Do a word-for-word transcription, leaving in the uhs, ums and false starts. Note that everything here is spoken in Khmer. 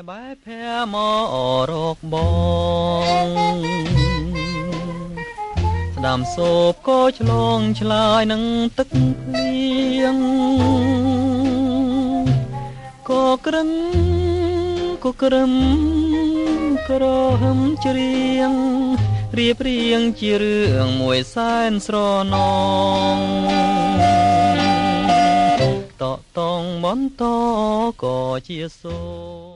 បែបភែមករកបងស្ដាំសោបក៏ឆ្លងឆ្លើយនឹងទឹកភ្លៀងក៏ក្រឹងក៏ក្រឹមក្រហឹមច្រៀងរៀបរៀងជារឿងមួយសែនស្រណងតតងបន្តក៏ជាសូ